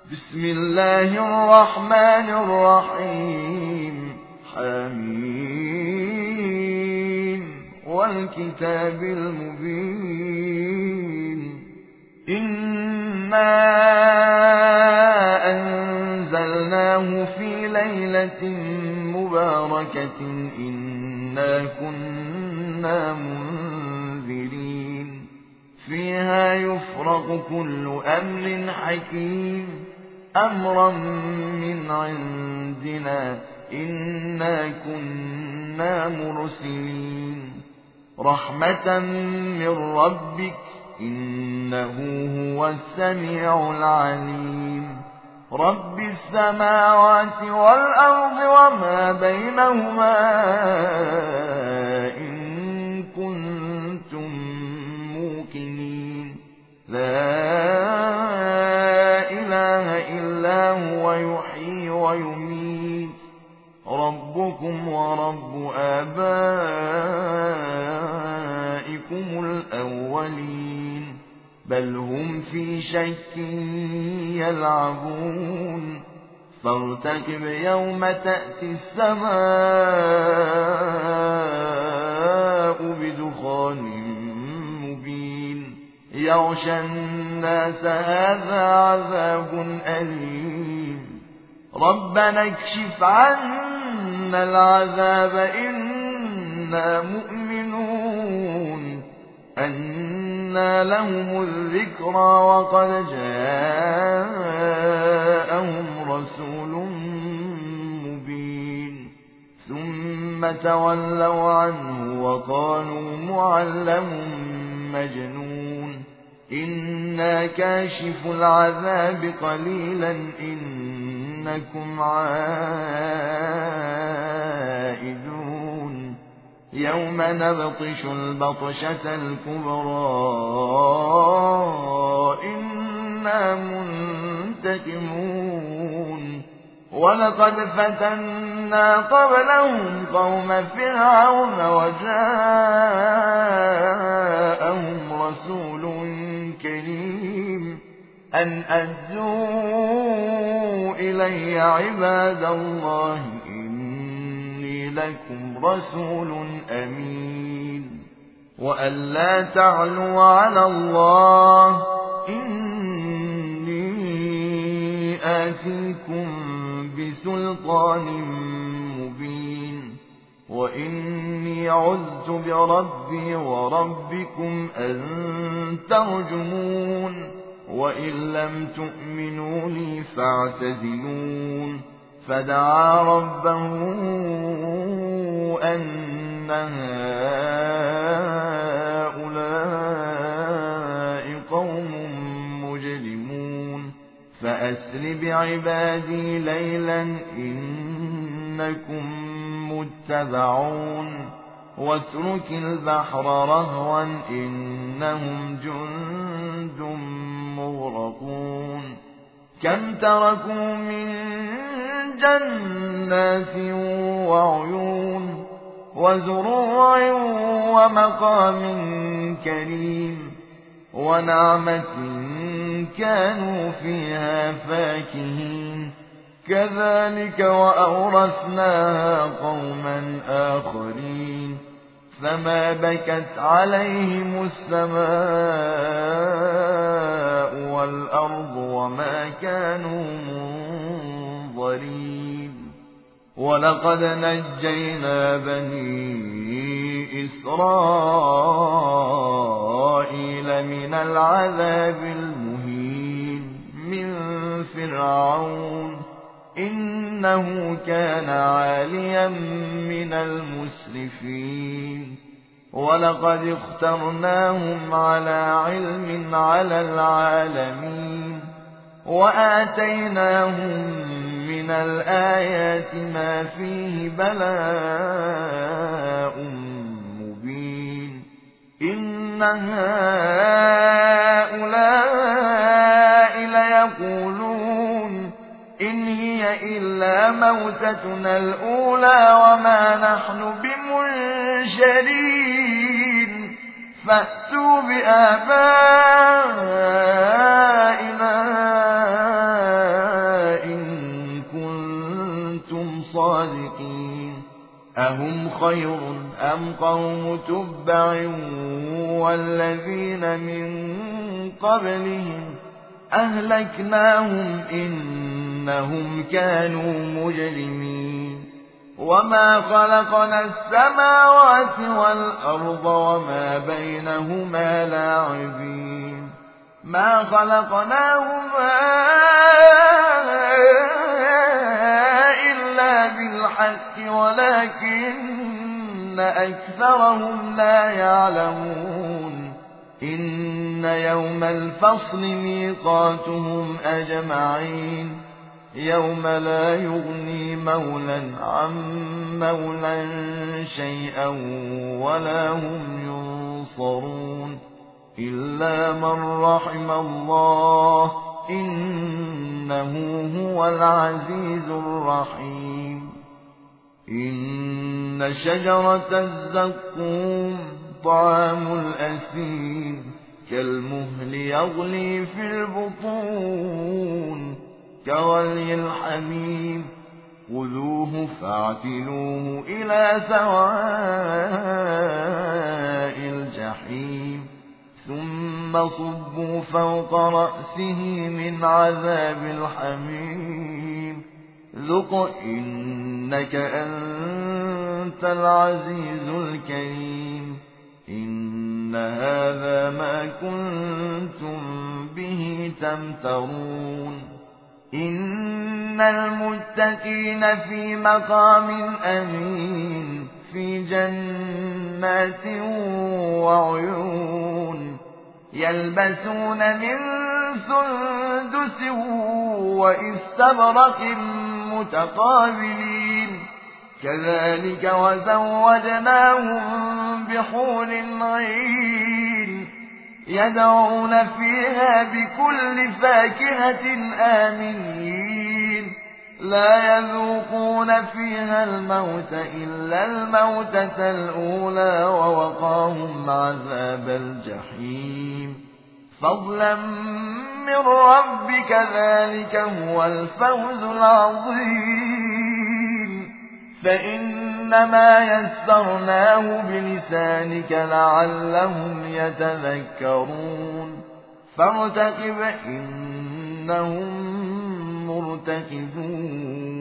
بسم الله الرحمن الرحيم. حميم والكتاب المبين. إنا أنزلناه في ليلة مباركة إنا كنا منذرين فيها يفرق كل أمر حكيم أمرا من عندنا إنا كنا مرسلين رحمة من ربك إنه هو السميع العليم رب السماوات والأرض وما بينهما إن كنتم موقنين لا إله إلا هو يحيي ويميت ربكم ورب آبائكم الأولين بل هم في شك يلعبون فارتقب يوم تأتي السماء بدخان مبين يغشى الناس هذا عذاب أليم ربنا اكشف عنا العذاب إنا مؤمنون أنى لهم الذكرى وقد جاءهم رسول مبين ثم تولوا عنه وقالوا معلم مجنون إنا كاشف العذاب قليلا إنكم عائدون يوم نبطش البطشة الكبرى إنا منتقمون ولقد فتنا قبلهم قوم فرعون وجاءهم رسول كريم أن أدوا إلي عباد الله إني لكم رسول أمين وأن لا تعلوا على الله إني آتيكم بسلطان مبين وإني عذت بربي وربكم أن ترجمون وإن لم تؤمنوا لي فاعتزلون فدعا ربه أن هؤلاء قوم مجرمون فأسر بعبادي ليلا إنكم متبعون واترك البحر رهوا إنهم جند مغرقون كم تركوا من جنات وعيون وزروع ومقام كريم ونعمة كانوا فيها فاكهين كذلك وأورثناها قوما آخرين فما بكت عليهم السماء والأرض وما كانوا منظرين ولقد نجينا بني إسرائيل من العذاب المهين من فرعون إنه كان عاليا من المسرفين ولقد اخترناهم على علم على العالمين وآتيناهم من الآيات ما فيه بلاء مبين إن هؤلاء ليقولون إن هي إلا موتتنا الأولى وما نحن بمنشرين فأتوا بآبائنا الصادقين أهم خير أم قوم تبع والذين من قبلهم أهلكناهم إنهم كانوا مجرمين وما خلقنا السماوات والأرض وما بينهما لاعبين ما خلقناهما إلا بالحق ولكن أكثرهم لا يعلمون إن يوم الفصل ميقاتهم أجمعين يوم لا يغني مولى عن مولى شيئا ولا هم ينصرون إلا من رحم الله إنه هو العزيز الرحيم إن شجرة الزقوم طعام الأثيم كالمهل يغلي في البطون كغلي الحميم خذوه فاعتلوه إلى سواء الجحيم ثم صبوا فوق رأسه من عذاب الحميم ذق إنك أنت العزيز الكريم إن هذا ما كنتم به تمترون إن المتقين في مقام أمين في جنات وعيون يلبسون من سندس واستبرق متقابلين كذلك وزوجناهم بحور عين يدعون فيها بكل فاكهة آمنين لا يذوقون فيها الموت إلا الموتة الأولى ووقاهم عذاب الجحيم فضلا من ربك ذلك هو الفوز العظيم فإنما يسرناه بلسانك لعلهم يتذكرون فارتقب إنهم مرتقبون